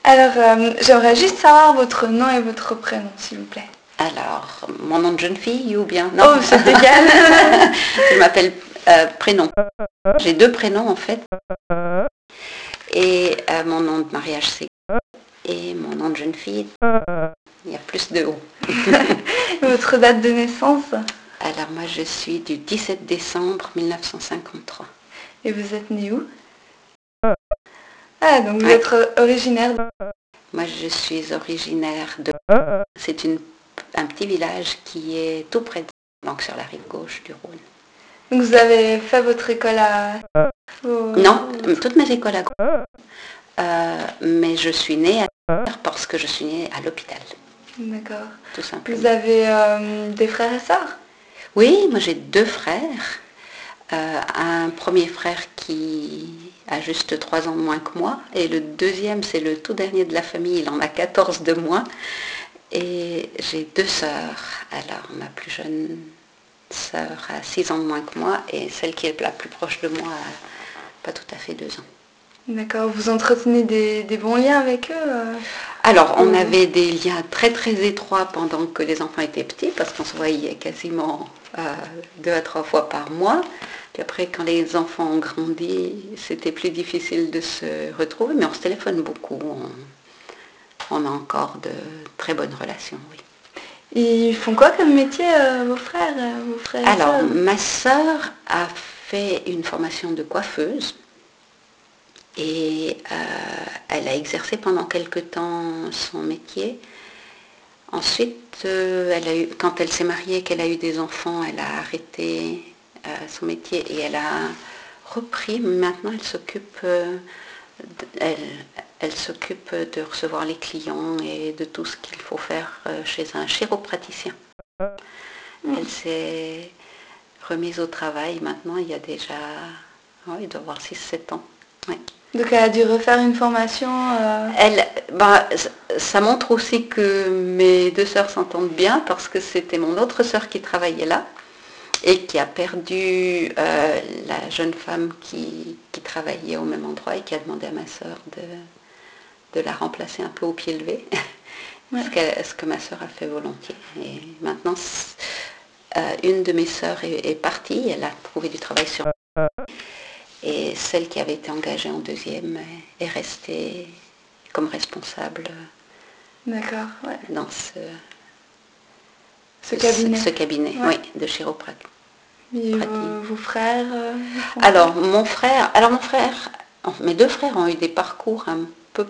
Alors, j'aimerais juste savoir votre nom et votre prénom, s'il vous plaît. Alors, mon nom de jeune fille ou bien non? Oh, c'est égal. Je m'appelle prénom. J'ai 2 prénoms en fait. Et mon nom de mariage c'est et mon nom de jeune fille, il y a plus de O. Votre date de naissance? Alors moi je suis du 17 décembre 1953. Et vous êtes né où? Ah, donc vous êtes originaire de... Moi je suis originaire de... C'est un petit village qui est tout près de... donc sur la rive gauche du Rhône. Donc vous avez fait votre école à... Non, toutes mes écoles à mais je suis née parce que je suis née à l'hôpital. D'accord. Tout simplement. Vous avez des frères et sœurs? Oui, moi j'ai 2 frères. Un premier frère qui a juste 3 ans de moins que moi, et le deuxième c'est le tout dernier de la famille, il en a 14 de moins. Et j'ai 2 sœurs. Alors ma plus jeune sœur a 6 ans de moins que moi, et celle qui est la plus proche de moi a pas tout à fait 2 ans. D'accord, vous entretenez des bons liens avec eux? Alors, on avait des liens très très étroits pendant que les enfants étaient petits, parce qu'on se voyait quasiment 2 à 3 fois par mois. Puis après, quand les enfants ont grandi, c'était plus difficile de se retrouver, mais on se téléphone beaucoup. On a encore de très bonnes relations, oui. Ils font quoi comme métier, vos frères Alors, et sœurs? ma sœur a fait une formation de coiffeuse. Et elle a exercé pendant quelque temps son métier. Ensuite, quand elle s'est mariée, qu'elle a eu des enfants, elle a arrêté son métier et elle a repris. Maintenant, elle s'occupe de recevoir les clients et de tout ce qu'il faut faire chez un chiropraticien. Elle s'est remise au travail maintenant, il y a déjà, il doit avoir 6-7 ans. Ouais. Donc elle a dû refaire une formation Ça montre aussi que mes 2 sœurs s'entendent bien, parce que c'était mon autre sœur qui travaillait là et qui a perdu la jeune femme qui travaillait au même endroit et qui a demandé à ma sœur de la remplacer un peu au pied levé, ce que ma sœur a fait volontiers. Et maintenant, une de mes sœurs est partie, elle a trouvé du travail sur... Et celle qui avait été engagée en deuxième est restée comme responsable. D'accord, ouais. Dans ce cabinet. Ce cabinet, ouais. Oui, de chiropratie. Et vos frères Alors, mon frère, mes 2 frères ont eu des parcours un peu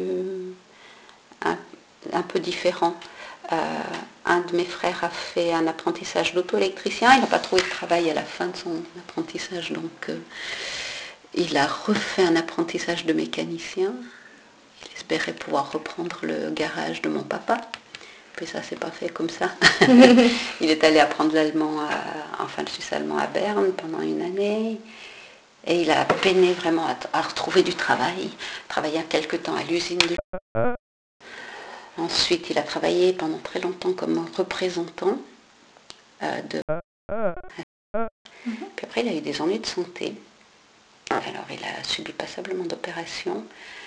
différents. Un de mes frères a fait un apprentissage d'auto-électricien, il n'a pas trouvé de travail à la fin de son apprentissage, donc il a refait un apprentissage de mécanicien. Il espérait pouvoir reprendre le garage de mon papa. Puis ça s'est pas fait comme ça. Il est allé apprendre l'allemand, le suisse allemand à Berne pendant une année. Et il a peiné vraiment à retrouver du travail. Travaillé quelque temps à l'usine de... Ensuite, il a travaillé pendant très longtemps comme représentant de... Puis après, il a eu des ennuis de santé. Alors, il a subi passablement d'opérations.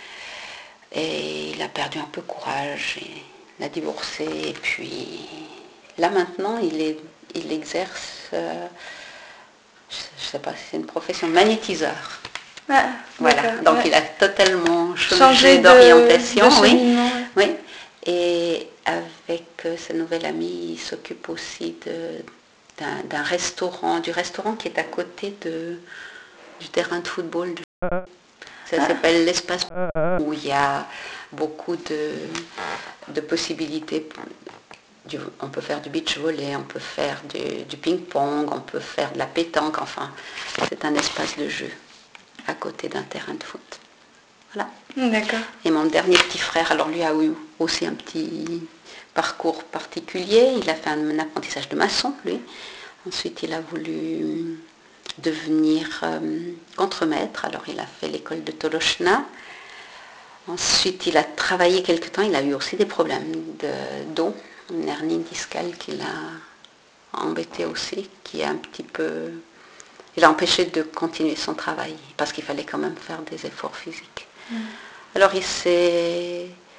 Et il a perdu un peu courage. Il a divorcé. Et puis, là maintenant, il exerce... je ne sais pas si c'est une profession, magnétiseur. Ah, voilà, donc ouais. Il a totalement changé d'orientation. Oui. Et avec sa nouvelle amie, il s'occupe aussi d'un restaurant, du restaurant qui est à côté du terrain de football. Ça s'appelle l'Espace, où il y a beaucoup de possibilités. On peut faire du beach volley, on peut faire du ping-pong, on peut faire de la pétanque, enfin, c'est un espace de jeu à côté d'un terrain de foot. Voilà. D'accord. Et mon dernier petit frère, alors lui a eu aussi un petit parcours particulier. Il a fait un apprentissage de maçon, lui. Ensuite, il a voulu devenir contremaître. Alors, il a fait l'école de Tolochna. Ensuite, il a travaillé quelque temps. Il a eu aussi des problèmes dos, une hernie discale qui l'a embêté aussi, qui a un petit peu... Il a empêché de continuer son travail, parce qu'il fallait quand même faire des efforts physiques. Alors il s'est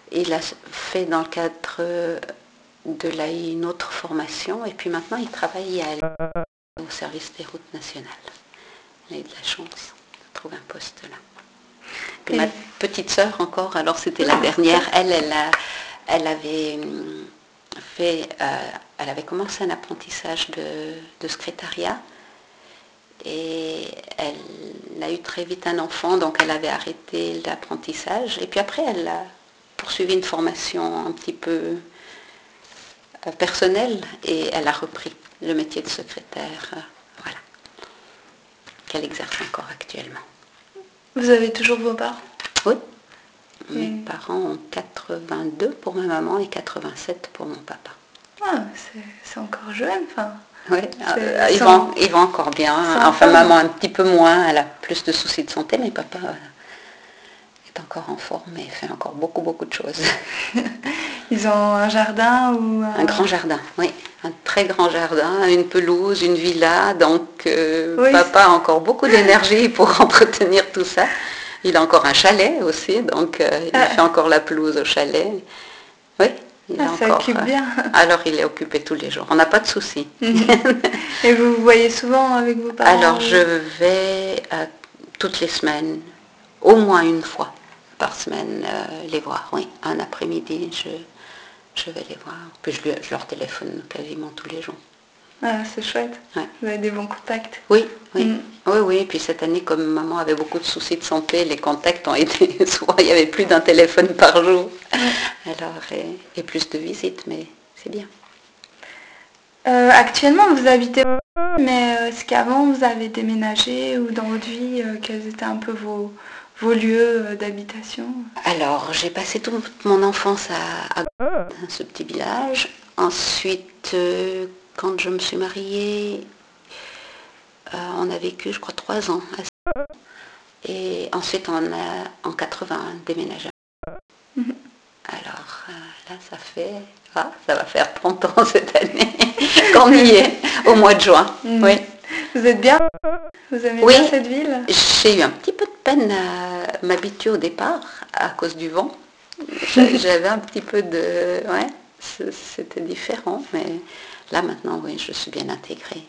Il a fait dans le cadre de une autre formation et puis maintenant il travaille au service des routes nationales. Il a eu de la chance de trouver un poste là. Puis ma petite sœur encore, alors c'était la dernière, elle avait elle avait commencé un apprentissage de secrétariat et elle a eu très vite un enfant, donc elle avait arrêté l'apprentissage et puis après elle a poursuivi une formation un petit peu personnelle et elle a repris le métier de secrétaire, voilà, qu'elle exerce encore actuellement. Vous avez toujours vos parents? Oui. Mes parents ont 82 pour ma maman et 87 pour mon papa. Ah, c'est encore jeune, enfin. Oui, ils vont encore bien. Enfin, maman un petit peu moins, elle a plus de soucis de santé, mais papa est encore en forme et fait encore beaucoup, beaucoup de choses. Ils ont un jardin ou un grand jardin, oui. Un très grand jardin, une pelouse, une villa. Donc, papa a encore beaucoup d'énergie pour entretenir tout ça. Il a encore un chalet aussi, donc il fait encore la pelouse au chalet. Oui, il a ça encore. Occupe bien. Alors, il est occupé tous les jours. On n'a pas de soucis. Et vous vous voyez souvent avec vos parents? Alors, je vais toutes les semaines, au moins une fois par semaine, les voir. Oui, un après-midi, je vais les voir. Puis je leur téléphone quasiment tous les jours. Ah, c'est chouette. Ouais. Vous avez des bons contacts. Oui. Oui. Et puis cette année, comme maman avait beaucoup de soucis de santé, les contacts ont été... Souvent, il y avait plus d'un téléphone par jour. Alors, et plus de visites, mais c'est bien. Actuellement, vous habitez... Mais est-ce qu'avant, vous avez déménagé ou dans votre vie, quels étaient un peu vos lieux d'habitation? Alors, j'ai passé toute mon enfance à ce petit village. Ensuite, quand je me suis mariée, on a vécu, je crois, 3 ans. Et ensuite, on a, en 80, déménagé. Alors, là, ça va faire 30 ans cette année qu'on y est, au mois de juin. Oui. Vous êtes bien? Vous aimez bien cette ville? J'ai eu un petit peu de peine à m'habituer au départ, à cause du vent. J'avais un petit peu de... Ouais, c'était différent, mais là, maintenant, oui, je suis bien intégrée.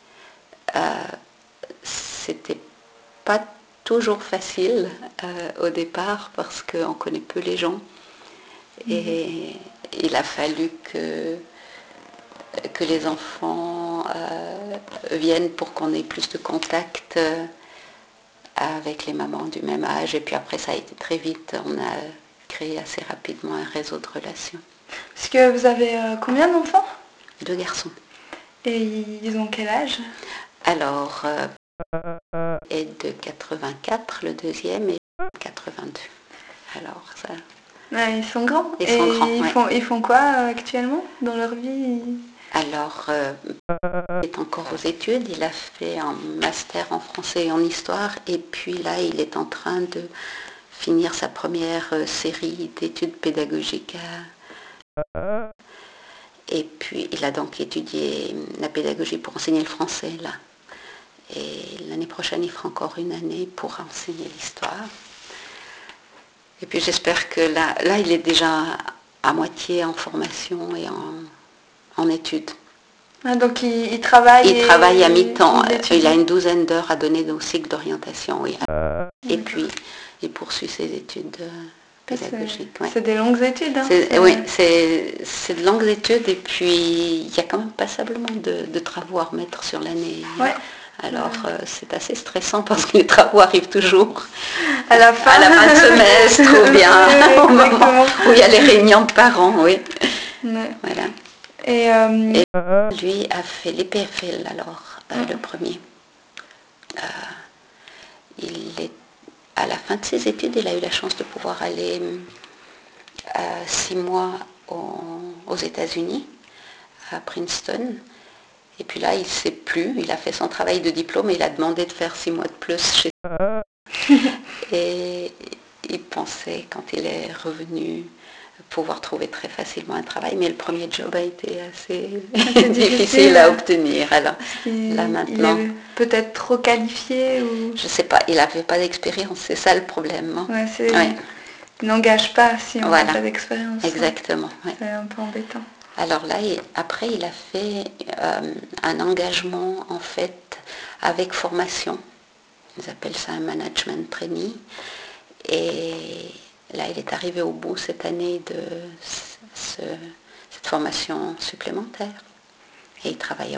C'était pas toujours facile au départ parce qu'on connaît peu les gens. Et il a fallu que les enfants viennent pour qu'on ait plus de contact avec les mamans du même âge. Et puis après, ça a été très vite. On a créé assez rapidement un réseau de relations. Est-ce que vous avez combien d'enfants? 2 garçons. Et ils ont quel âge? Alors, est de 84, le deuxième, et 82. Alors, ça... Ouais, ils sont grands. Ils sont grands, ils font quoi actuellement dans leur vie? Alors, il est encore aux études, il a fait un master en français et en histoire, et puis là, il est en train de finir sa première série d'études pédagogiques. Et puis, il a donc étudié la pédagogie pour enseigner le français, là. Et l'année prochaine, il fera encore une année pour enseigner l'histoire. Et puis, j'espère que là, il est déjà à moitié en formation et en études. Ah, donc il travaille. Il travaille à mi-temps. Il a une 12aine d'heures à donner au cycle d'orientation. Oui. Et puis, il poursuit ses études pédagogiques. C'est des longues études. Hein, oui, c'est de longues études. Et puis, il y a quand même passablement de travaux à remettre sur l'année. Ouais. Alors, c'est assez stressant parce que les travaux arrivent toujours à la fin de semestre ou bien au moment où il y a les réunions de parents. Oui. Ouais. Voilà. Et lui a fait l'EPFL alors, le premier. À la fin de ses études, il a eu la chance de pouvoir aller 6 mois aux États-Unis, à Princeton. Et puis là, il ne sait plus, il a fait son travail de diplôme et il a demandé de faire 6 mois de plus chez Et il pensait, quand il est revenu, pouvoir trouver très facilement un travail, mais le premier job a été assez difficile à obtenir. Alors là maintenant, il est peut-être trop qualifié ou... Je ne sais pas, il n'avait pas d'expérience, c'est ça le problème. Hein. Ouais, n'engage pas si on n'a voilà. pas d'expérience. Exactement. Ouais. C'est un peu embêtant. Alors là, après, il a fait un engagement en fait avec formation. Ils appellent ça un management trainee. Et là, il est arrivé au bout cette année de cette formation supplémentaire. Et il travaille